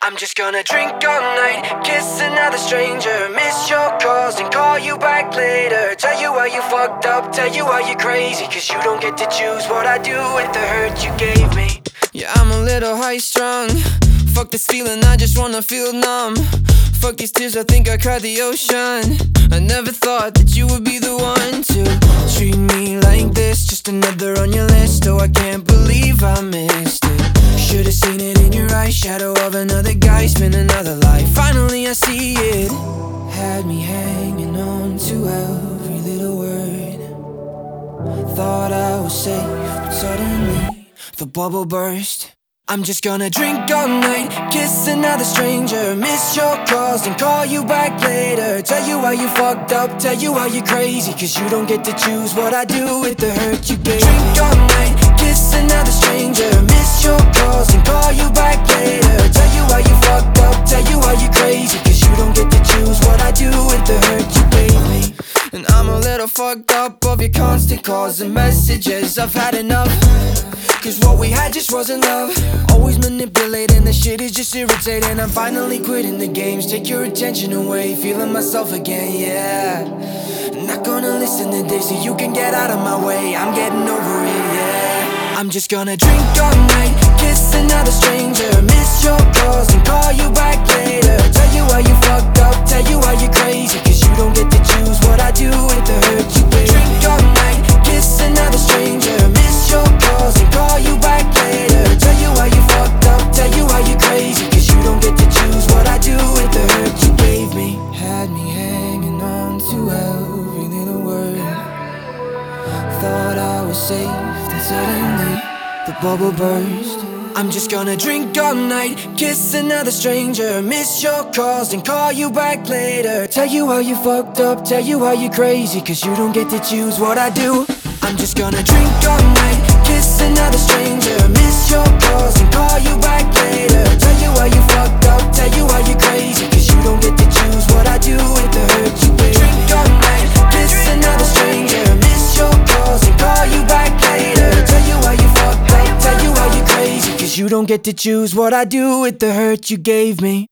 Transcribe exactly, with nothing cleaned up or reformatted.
I'm just gonna drink all night, kiss another stranger, miss your calls and call you back later. Tell you how you fucked up, tell you how you crazy, cause you don't get to choose what I do with the hurt you gave me. Yeah, I'm a little high-strung. Fuck this feeling, I just wanna feel numb. Fuck these tears, I think I cried the ocean. I never thought that you would be the one to treat me like this. Just another on your list, oh I can't believe I missed it. Should've seen it in your eyes, shadow of another guy, spin another life. Finally I see it. Had me hanging on to every little word. Thought I was safe, but suddenly the bubble burst. I'm just gonna drink all night, kiss another stranger, miss your calls and call you back later. Tell you how you fucked up, tell you how you crazy, cause you don't get to choose what I do with the hurt you gave. Drink all night, kiss another stranger, miss your calls and call you back later. Tell you how you fucked up, tell you how you crazy, cause you don't get to choose what I do with the hurt you gave me. And I'm a little fucked up of your constant calls and messages. I've had enough, cause what we had just wasn't love. Always manipulating, the shit is just irritating. I'm finally quitting the games, take your attention away. Feeling myself again, yeah. Not gonna listen to this so you can get out of my way. I'm getting over it, yeah. I'm just gonna drink all night, kiss another stranger, miss your calls and call you back later. Tell you how you fucked up, tell you how you crazy, cause you don't get to choose what I do with the hurt you gave. Drink all night, kiss another stranger, miss your calls and call you back later. Tell you how you fucked up, tell you how you crazy, cause you don't get to choose what I do with the hurt you gave me. Had me hanging on to every little word. Thought I was safe, then suddenly the bubble burst. I'm just gonna drink all night, kiss another stranger, miss your calls and call you back later. Tell you how you fucked up, tell you how you crazy, cause you don't get to choose what I do. I'm just gonna drink all night, kiss another stranger, miss your calls and call you back later. Tell you how you fucked up, tell you how you crazy, cause you don't get to choose what I do with the hurt you gave. Drink all night, kiss another stranger, miss your calls and call you back later. Tell you how you fucked up, tell you how you crazy, cause you don't get to choose what I do with the hurt you gave me.